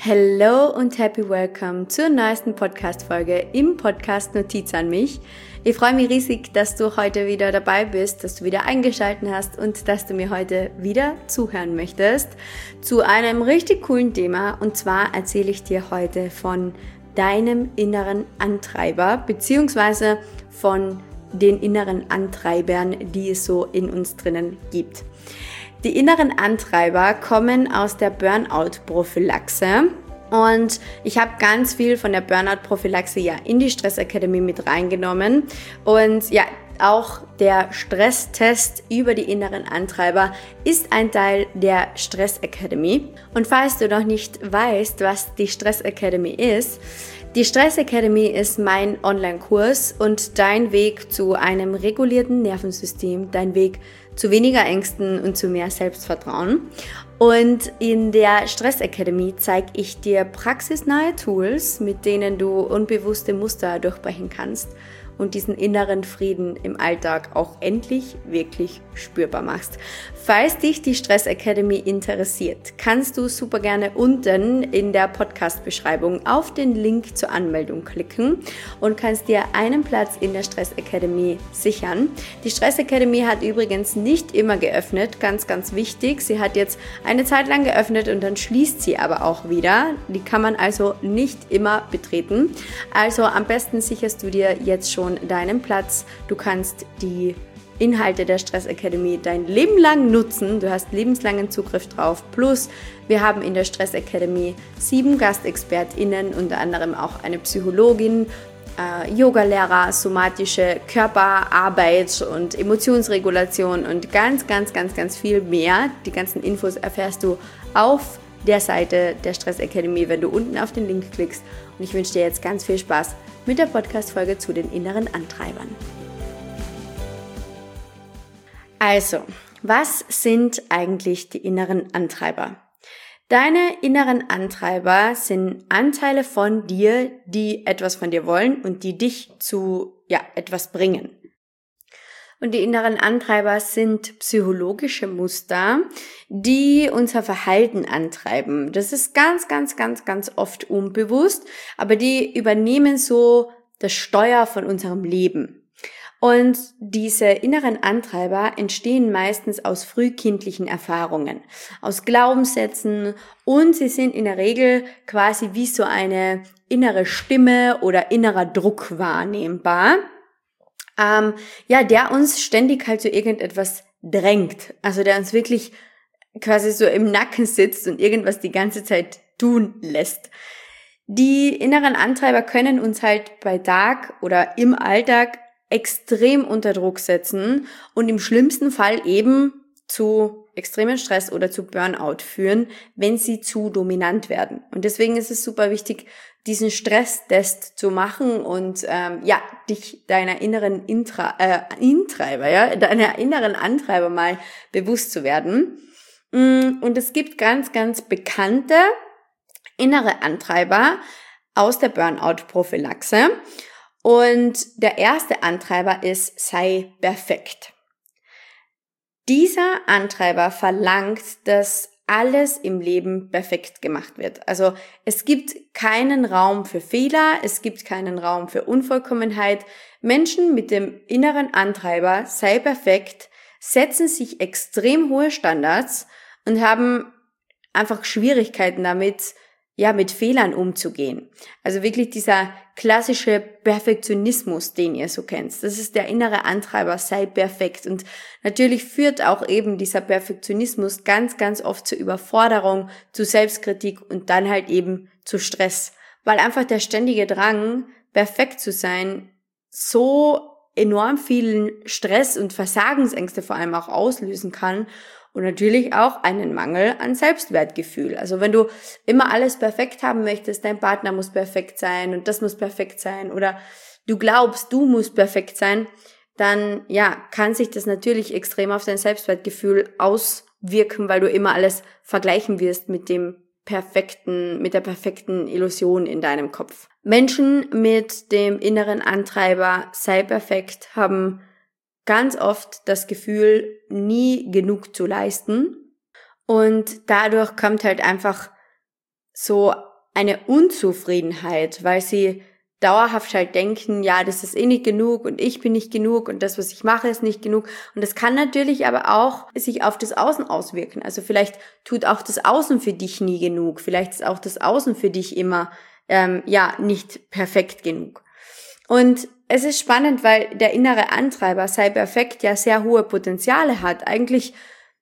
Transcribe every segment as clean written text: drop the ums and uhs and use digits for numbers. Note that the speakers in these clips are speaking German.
Hello und happy welcome zur neuesten Podcast-Folge im Podcast Notiz an mich. Ich freue mich riesig, dass du heute wieder dabei bist, dass du wieder eingeschaltet hast und dass du mir heute wieder zuhören möchtest zu einem richtig coolen Thema. Und zwar erzähle ich dir heute von deinem inneren Antreiber beziehungsweise von den inneren Antreibern, die es so in uns drinnen gibt. Die inneren Antreiber kommen aus der Burnout-Prophylaxe und ich habe ganz viel von der Burnout-Prophylaxe ja in die Stress Academy mit reingenommen und ja, auch der Stresstest über die inneren Antreiber ist ein Teil der Stress Academy. Und falls du noch nicht weißt, was die Stress Academy ist, die Stress Academy ist mein Online-Kurs und dein Weg zu einem regulierten Nervensystem, dein Weg zu weniger Ängsten und zu mehr Selbstvertrauen. Und in der Stress Academy zeige ich dir praxisnahe Tools, mit denen du unbewusste Muster durchbrechen kannst und diesen inneren Frieden im Alltag auch endlich wirklich spürbar machst. Falls dich die Stress Academy interessiert, kannst du super gerne unten in der Podcast-Beschreibung auf den Link zur Anmeldung klicken und kannst dir einen Platz in der Stress Academy sichern. Die Stress Academy hat übrigens nicht immer geöffnet, ganz, ganz wichtig. Sie hat jetzt eine Zeit lang geöffnet und dann schließt sie aber auch wieder. Die kann man also nicht immer betreten. Also am besten sicherst du dir jetzt schon deinen Platz. Du kannst die Inhalte der Stress Academy dein Leben lang nutzen. Du hast lebenslangen Zugriff drauf. Plus, wir haben in der Stress Academy 7 GastexpertInnen, unter anderem auch eine Psychologin, Yogalehrer, somatische Körperarbeit und Emotionsregulation und ganz, ganz, ganz, ganz viel mehr. Die ganzen Infos erfährst du auf der Seite der Stress Academy, wenn du unten auf den Link klickst. Und ich wünsche dir jetzt ganz viel Spaß mit der Podcast-Folge zu den inneren Antreibern. Also, was sind eigentlich die inneren Antreiber? Deine inneren Antreiber sind Anteile von dir, die etwas von dir wollen und die dich zu etwas bringen. Und die inneren Antreiber sind psychologische Muster, die unser Verhalten antreiben. Das ist ganz, ganz, ganz, ganz oft unbewusst, aber die übernehmen so das Steuer von unserem Leben. Und diese inneren Antreiber entstehen meistens aus frühkindlichen Erfahrungen, aus Glaubenssätzen und sie sind in der Regel quasi wie so eine innere Stimme oder innerer Druck wahrnehmbar, der uns ständig halt so irgendetwas drängt, also der uns wirklich quasi so im Nacken sitzt und irgendwas die ganze Zeit tun lässt. Die inneren Antreiber können uns halt bei Tag oder im Alltag extrem unter Druck setzen und im schlimmsten Fall eben zu extremen Stress oder zu Burnout führen, wenn sie zu dominant werden. Und deswegen ist es super wichtig, diesen Stresstest zu machen und dich deiner inneren deiner inneren Antreiber mal bewusst zu werden. Und es gibt ganz, ganz bekannte innere Antreiber aus der Burnout-Prophylaxe. Und der erste Antreiber ist, sei perfekt. Dieser Antreiber verlangt, dass alles im Leben perfekt gemacht wird. Also es gibt keinen Raum für Fehler, es gibt keinen Raum für Unvollkommenheit. Menschen mit dem inneren Antreiber, sei perfekt, setzen sich extrem hohe Standards und haben einfach Schwierigkeiten damit, mit Fehlern umzugehen. Also wirklich dieser klassische Perfektionismus, den ihr so kennt. Das ist der innere Antreiber, sei perfekt. Und natürlich führt auch eben dieser Perfektionismus ganz, ganz oft zur Überforderung, zu Selbstkritik und dann halt eben zu Stress. Weil einfach der ständige Drang, perfekt zu sein, so enorm vielen Stress und Versagensängste vor allem auch auslösen kann. Und natürlich auch einen Mangel an Selbstwertgefühl. Also wenn du immer alles perfekt haben möchtest, dein Partner muss perfekt sein und das muss perfekt sein oder du glaubst, du musst perfekt sein, dann kann sich das natürlich extrem auf dein Selbstwertgefühl auswirken, weil du immer alles vergleichen wirst mit der perfekten Illusion in deinem Kopf. Menschen mit dem inneren Antreiber, sei perfekt, haben ganz oft das Gefühl, nie genug zu leisten und dadurch kommt halt einfach so eine Unzufriedenheit, weil sie dauerhaft halt denken, ja, das ist eh nicht genug und ich bin nicht genug und das, was ich mache, ist nicht genug. Und das kann natürlich aber auch sich auf das Außen auswirken. Also vielleicht tut auch das Außen für dich nie genug. Vielleicht ist auch das Außen für dich immer, nicht perfekt genug. Und es ist spannend, weil der innere Antreiber, sei perfekt, ja sehr hohe Potenziale hat. Eigentlich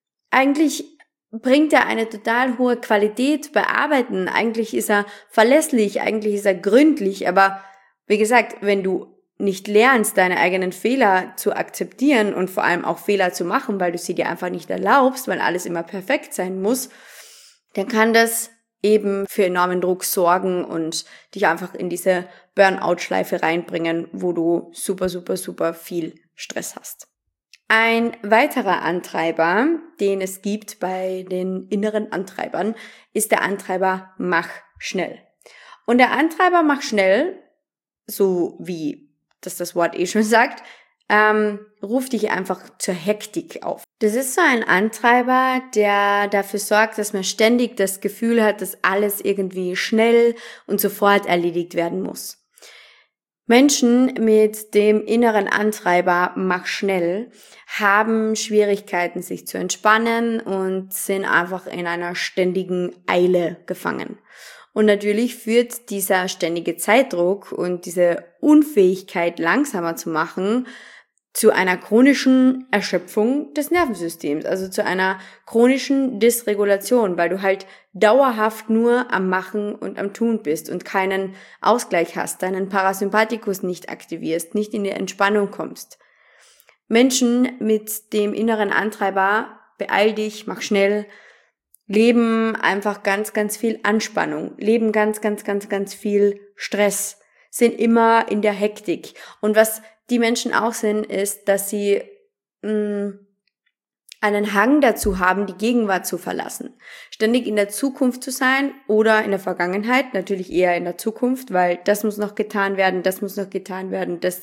bringt er eine total hohe Qualität bei Arbeiten. Eigentlich ist er verlässlich, eigentlich ist er gründlich, aber wie gesagt, wenn du nicht lernst, deine eigenen Fehler zu akzeptieren und vor allem auch Fehler zu machen, weil du sie dir einfach nicht erlaubst, weil alles immer perfekt sein muss, dann kann das eben für enormen Druck sorgen und dich einfach in diese Burnout-Schleife reinbringen, wo du super, super, super viel Stress hast. Ein weiterer Antreiber, den es gibt bei den inneren Antreibern, ist der Antreiber mach schnell. Und der Antreiber mach schnell, so wie das Wort schon sagt, ruft dich einfach zur Hektik auf. Das ist so ein Antreiber, der dafür sorgt, dass man ständig das Gefühl hat, dass alles irgendwie schnell und sofort erledigt werden muss. Menschen mit dem inneren Antreiber mach schnell haben Schwierigkeiten, sich zu entspannen und sind einfach in einer ständigen Eile gefangen. Und natürlich führt dieser ständige Zeitdruck und diese Unfähigkeit, langsamer zu machen, zu einer chronischen Erschöpfung des Nervensystems, also zu einer chronischen Dysregulation, weil du halt dauerhaft nur am Machen und am Tun bist und keinen Ausgleich hast, deinen Parasympathikus nicht aktivierst, nicht in die Entspannung kommst. Menschen mit dem inneren Antreiber, beeil dich, mach schnell, leben einfach ganz, ganz viel Anspannung, leben ganz, ganz, ganz, ganz viel Stress, sind immer in der Hektik. Und was die Menschen auch sind, ist, dass sie einen Hang dazu haben, die Gegenwart zu verlassen. Ständig in der Zukunft zu sein oder in der Vergangenheit, natürlich eher in der Zukunft, weil das muss noch getan werden, das muss noch getan werden, das.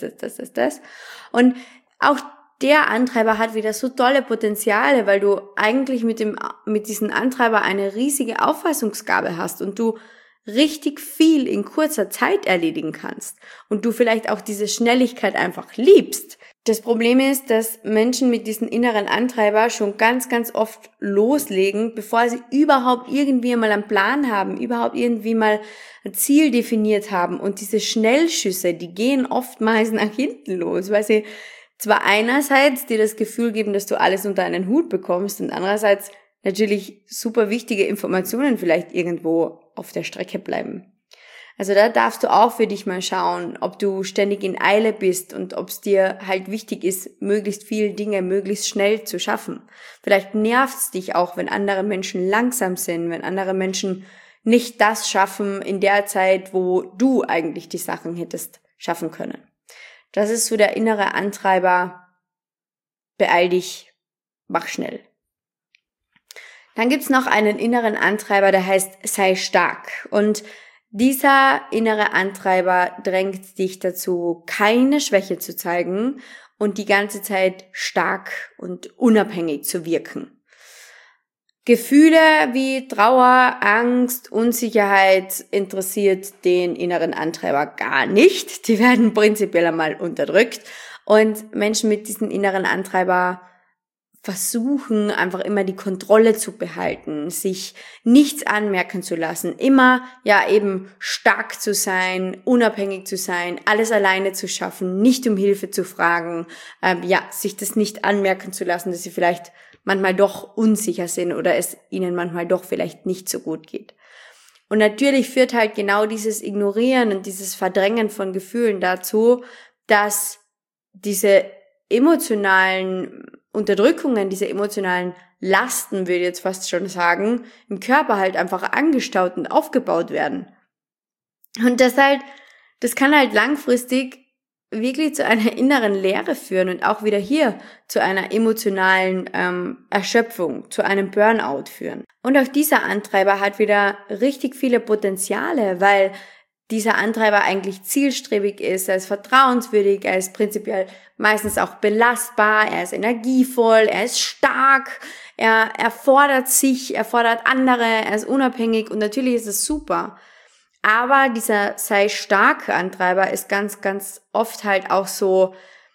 Und auch der Antreiber hat wieder so tolle Potenziale, weil du eigentlich mit diesem Antreiber eine riesige Auffassungsgabe hast und du richtig viel in kurzer Zeit erledigen kannst und du vielleicht auch diese Schnelligkeit einfach liebst. Das Problem ist, dass Menschen mit diesem inneren Antreiber schon ganz, ganz oft loslegen, bevor sie überhaupt irgendwie mal einen Plan haben, überhaupt irgendwie mal ein Ziel definiert haben. Und diese Schnellschüsse, die gehen oftmals nach hinten los, weil sie zwar einerseits dir das Gefühl geben, dass du alles unter einen Hut bekommst und andererseits natürlich super wichtige Informationen vielleicht irgendwo auf der Strecke bleiben. Also da darfst du auch für dich mal schauen, ob du ständig in Eile bist und ob es dir halt wichtig ist, möglichst viele Dinge möglichst schnell zu schaffen. Vielleicht nervt es dich auch, wenn andere Menschen langsam sind, wenn andere Menschen nicht das schaffen in der Zeit, wo du eigentlich die Sachen hättest schaffen können. Das ist so der innere Antreiber, beeil dich, mach schnell. Dann gibt's noch einen inneren Antreiber, der heißt, sei stark. Und dieser innere Antreiber drängt dich dazu, keine Schwäche zu zeigen und die ganze Zeit stark und unabhängig zu wirken. Gefühle wie Trauer, Angst, Unsicherheit interessiert den inneren Antreiber gar nicht. Die werden prinzipiell einmal unterdrückt. Und Menschen mit diesem inneren Antreiber versuchen einfach immer die Kontrolle zu behalten, sich nichts anmerken zu lassen, immer eben stark zu sein, unabhängig zu sein, alles alleine zu schaffen, nicht um Hilfe zu fragen, sich das nicht anmerken zu lassen, dass sie vielleicht manchmal doch unsicher sind oder es ihnen manchmal doch vielleicht nicht so gut geht. Und natürlich führt halt genau dieses Ignorieren und dieses Verdrängen von Gefühlen dazu, dass diese emotionalen Unterdrückungen, diese emotionalen Lasten, würde ich jetzt fast schon sagen, im Körper halt einfach angestaut und aufgebaut werden. Und das kann halt langfristig wirklich zu einer inneren Leere führen und auch wieder hier zu einer emotionalen Erschöpfung, zu einem Burnout führen. Und auch dieser Antreiber hat wieder richtig viele Potenziale, weil dieser Antreiber eigentlich zielstrebig ist, er ist vertrauenswürdig, er ist prinzipiell meistens auch belastbar, er ist energievoll, er ist stark, er fordert andere, er ist unabhängig und natürlich ist es super. Aber dieser sei stark Antreiber ist ganz, ganz oft halt auch so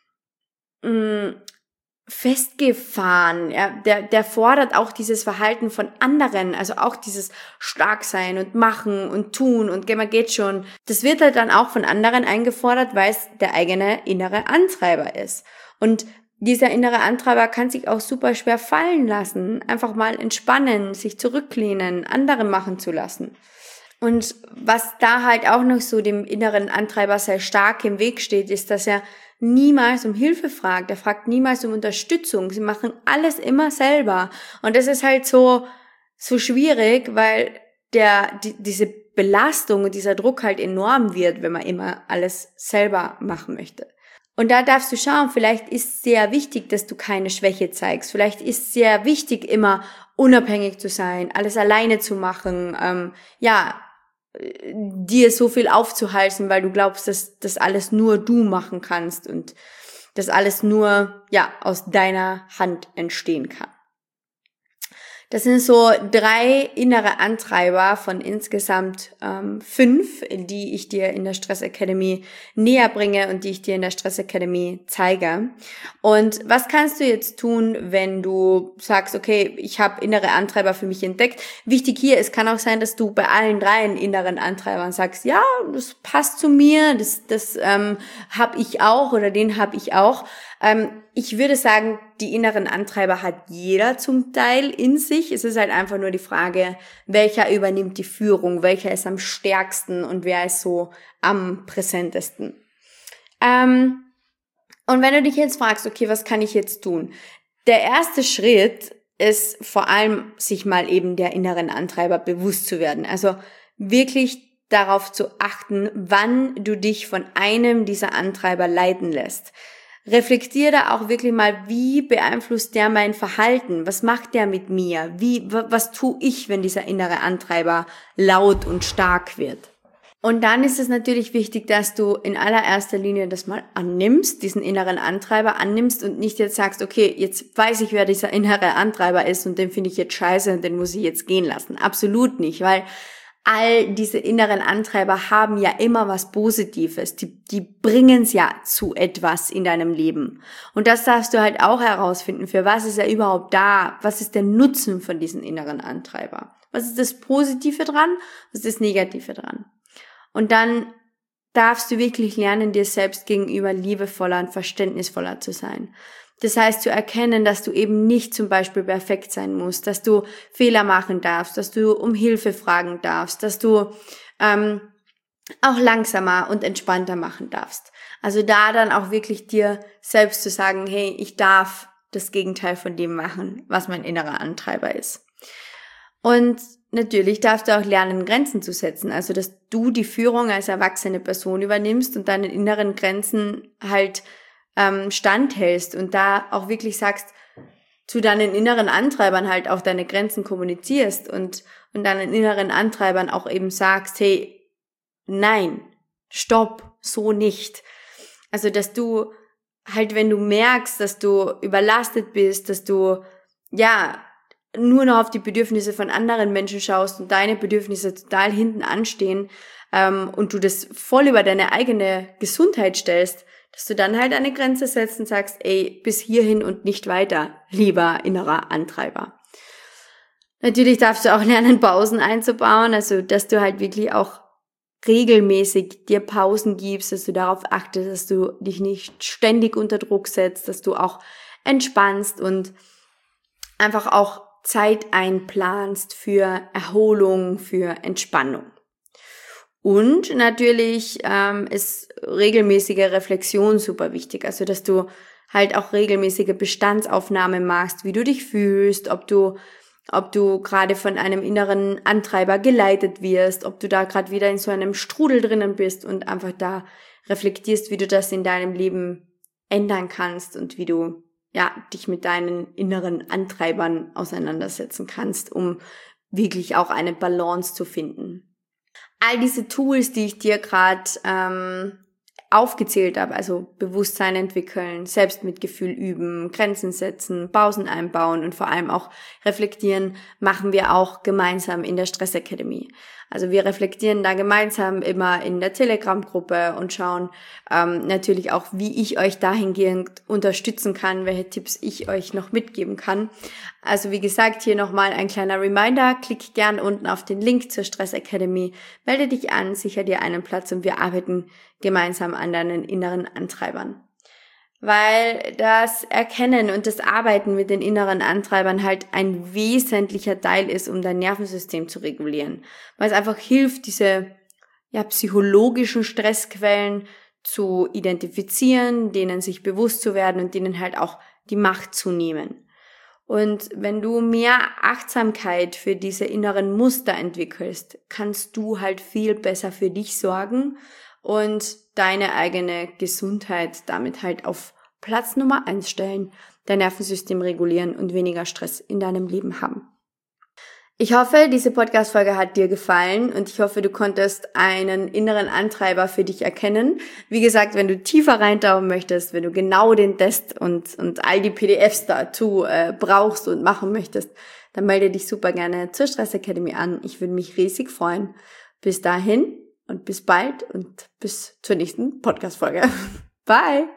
festgefahren. Ja? Der fordert auch dieses Verhalten von anderen, also auch dieses Starksein und Machen und Tun und man geht schon. Das wird halt dann auch von anderen eingefordert, weil es der eigene innere Antreiber ist. Und dieser innere Antreiber kann sich auch super schwer fallen lassen. Einfach mal entspannen, sich zurücklehnen, andere machen zu lassen. Und was da halt auch noch so dem inneren Antreiber sehr stark im Weg steht, ist, dass er niemals um Hilfe fragt. Er fragt niemals um Unterstützung. Sie machen alles immer selber. Und das ist halt so schwierig, weil diese Belastung und dieser Druck halt enorm wird, wenn man immer alles selber machen möchte. Und da darfst du schauen, vielleicht ist sehr wichtig, dass du keine Schwäche zeigst. Vielleicht ist sehr wichtig, immer unabhängig zu sein, alles alleine zu machen, dir so viel aufzuhalsen, weil du glaubst, dass das alles nur du machen kannst und das alles nur, aus deiner Hand entstehen kann. Das sind so 3 innere Antreiber von insgesamt 5, die ich dir in der Stress Academy näher bringe und die ich dir in der Stress Academy zeige. Und was kannst du jetzt tun, wenn du sagst, okay, ich habe innere Antreiber für mich entdeckt? Wichtig hier, es kann auch sein, dass du bei allen 3 inneren Antreibern sagst, ja, das passt zu mir, das habe ich auch oder den habe ich auch. Ich würde sagen, die inneren Antreiber hat jeder zum Teil in sich. Es ist halt einfach nur die Frage, welcher übernimmt die Führung, welcher ist am stärksten und wer ist so am präsentesten. Und wenn du dich jetzt fragst, okay, was kann ich jetzt tun? Der erste Schritt ist vor allem, sich mal eben der inneren Antreiber bewusst zu werden. Also wirklich darauf zu achten, wann du dich von einem dieser Antreiber leiten lässt. Reflektiere da auch wirklich mal, wie beeinflusst der mein Verhalten? Was macht der mit mir? Was tue ich, wenn dieser innere Antreiber laut und stark wird? Und dann ist es natürlich wichtig, dass du in allererster Linie das mal annimmst, diesen inneren Antreiber annimmst und nicht jetzt sagst, okay, jetzt weiß ich, wer dieser innere Antreiber ist und den finde ich jetzt scheiße und den muss ich jetzt gehen lassen. Absolut nicht, weil all diese inneren Antreiber haben ja immer was Positives. Die bringen es ja zu etwas in deinem Leben. Und das darfst du halt auch herausfinden. Für was ist er überhaupt da? Was ist der Nutzen von diesem inneren Antreiber? Was ist das Positive dran? Was ist das Negative dran? Und dann darfst du wirklich lernen, dir selbst gegenüber liebevoller und verständnisvoller zu sein. Das heißt, zu erkennen, dass du eben nicht zum Beispiel perfekt sein musst, dass du Fehler machen darfst, dass du um Hilfe fragen darfst, dass du auch langsamer und entspannter machen darfst. Also da dann auch wirklich dir selbst zu sagen, hey, ich darf das Gegenteil von dem machen, was mein innerer Antreiber ist. Und natürlich darfst du auch lernen, Grenzen zu setzen, also dass du die Führung als erwachsene Person übernimmst und deinen inneren Grenzen halt standhältst und da auch wirklich sagst, zu deinen inneren Antreibern halt auch deine Grenzen kommunizierst und deinen inneren Antreibern auch eben sagst, hey, nein, stopp, so nicht. Also, dass du halt, wenn du merkst, dass du überlastet bist, dass du, nur noch auf die Bedürfnisse von anderen Menschen schaust und deine Bedürfnisse total hinten anstehen, und du das voll über deine eigene Gesundheit stellst, dass du dann halt eine Grenze setzt und sagst, ey, bis hierhin und nicht weiter, lieber innerer Antreiber. Natürlich darfst du auch lernen, Pausen einzubauen, also dass du halt wirklich auch regelmäßig dir Pausen gibst, dass du darauf achtest, dass du dich nicht ständig unter Druck setzt, dass du auch entspannst und einfach auch Zeit einplanst für Erholung, für Entspannung. Und natürlich ist regelmäßige Reflexion super wichtig, also dass du halt auch regelmäßige Bestandsaufnahme machst, wie du dich fühlst, ob du gerade von einem inneren Antreiber geleitet wirst, ob du da gerade wieder in so einem Strudel drinnen bist und einfach da reflektierst, wie du das in deinem Leben ändern kannst und wie du dich mit deinen inneren Antreibern auseinandersetzen kannst, um wirklich auch eine Balance zu finden. All diese Tools, die ich dir gerade aufgezählt habe, also Bewusstsein entwickeln, Selbstmitgefühl üben, Grenzen setzen, Pausen einbauen und vor allem auch reflektieren, machen wir auch gemeinsam in der Stress Academy. Also wir reflektieren da gemeinsam immer in der Telegram-Gruppe und schauen natürlich auch, wie ich euch dahingehend unterstützen kann, welche Tipps ich euch noch mitgeben kann. Also wie gesagt, hier nochmal ein kleiner Reminder, klick gern unten auf den Link zur Stress Academy, melde dich an, sicher dir einen Platz und wir arbeiten gemeinsam an deinen inneren Antreibern. Weil das Erkennen und das Arbeiten mit den inneren Antreibern halt ein wesentlicher Teil ist, um dein Nervensystem zu regulieren. Weil es einfach hilft, diese psychologischen Stressquellen zu identifizieren, denen sich bewusst zu werden und denen halt auch die Macht zu nehmen. Und wenn du mehr Achtsamkeit für diese inneren Muster entwickelst, kannst du halt viel besser für dich sorgen und deine eigene Gesundheit damit halt auf Platz Nummer 1 stellen, dein Nervensystem regulieren und weniger Stress in deinem Leben haben. Ich hoffe, diese Podcast-Folge hat dir gefallen und ich hoffe, du konntest einen inneren Antreiber für dich erkennen. Wie gesagt, wenn du tiefer reintauchen möchtest, wenn du genau den Test und all die PDFs dazu brauchst und machen möchtest, dann melde dich super gerne zur Stress Academy an. Ich würde mich riesig freuen. Bis dahin und bis bald und bis zur nächsten Podcast-Folge. Bye!